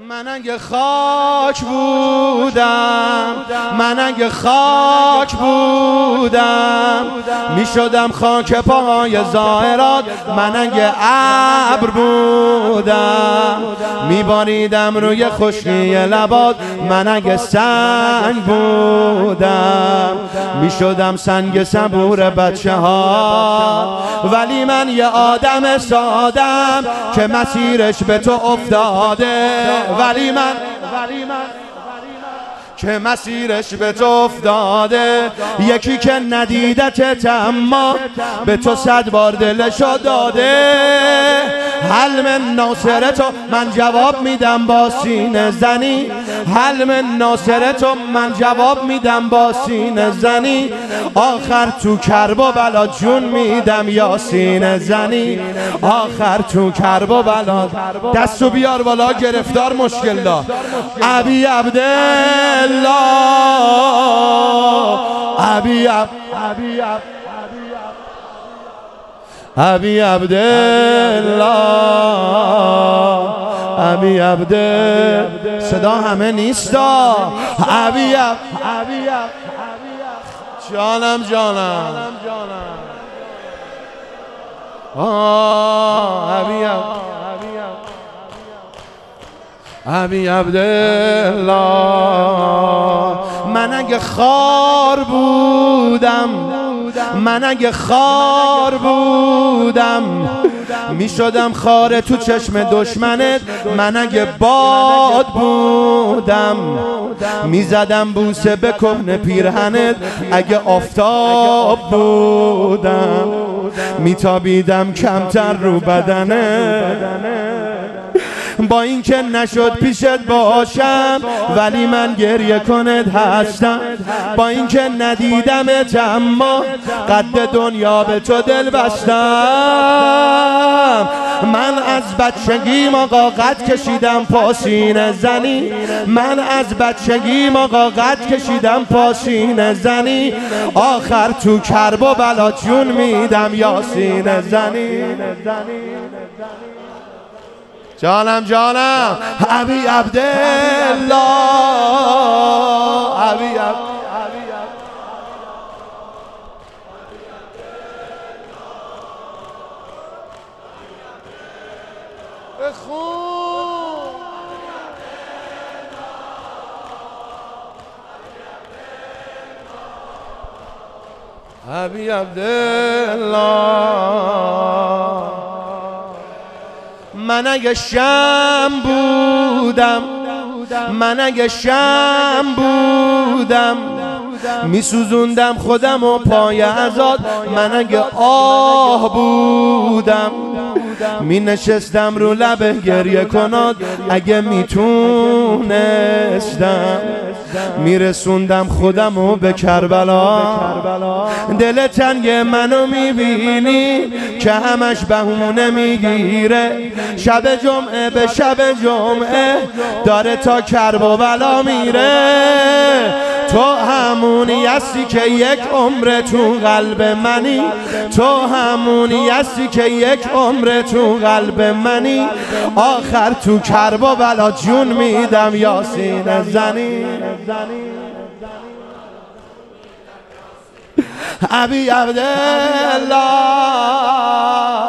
من اگه خاک بودم، من اگه خاک بودم میشدم خاک پاهای ظاهرات. من اگه ابر بودم میباریدم روی خشکی لبات. من اگه سنگ بودم میشدم سنگ صبور بچه ها. ولی من یه آدم سادم که مسیرش به تو افتاده. ولی من که مسیرش به تو افتاده. یکی که ندیدت اما به تو 100 بار دلشو داده. حلم ناصرتو من جواب میدم با سینه زنی. حلم ناصرتو من جواب میدم با سینه زنی. آخر تو کرب و بلا جون میدم یا سینه زنی. آخر تو کرب و بلا. دستو بیار بالا گرفتار مشکل دا. ابی عبدالله، ابی عبدالله، ابی عبدالله. صدا همه نیستا. ابی جانم جانم ابی عبدالله. من اگه خار بودم، من اگه خار بودم میشدم خاره تو چشم دشمنت. من اگه باد بودم میزدم بوسه به کهنه پیرهنت. اگه آفتاب بودم میتابیدم کمتر رو بدنت. با اینکه نشد پیشت باشم ولی من گریه کنت هستم. با اینکه ندیدمت اما قد دنیا به تو دل بستم. من از بچگیم آقا قد کشیدم پاسینه زنی. من از بچگیم آقا قد کشیدم پاسینه زنی. آخر تو کرب و بلا جون میدم یا سینه زنی. جانم جانم ابی عبدالله، ابی بخون. ابی عبدالله. من اگه شم بودم، من اگه شم بودم میسوزوندم خودم و پای ازاد. من اگه آه بودم می نشستم رو لبه گریه کناد. اگه میتونستم میرسوندم خودم و به کربلا. دل تنگ منو میبینی که همش بهونه میگیره. شب جمعه به شب جمعه داره تا کرب و بلا میره. تو همونی هستی که یک عمر تو قلب منی. تو همونی هستی که یک عمر تو قلب منی. آخر تو کرب و بلا جون میدم یا سینه زنی. ابی عبدالله.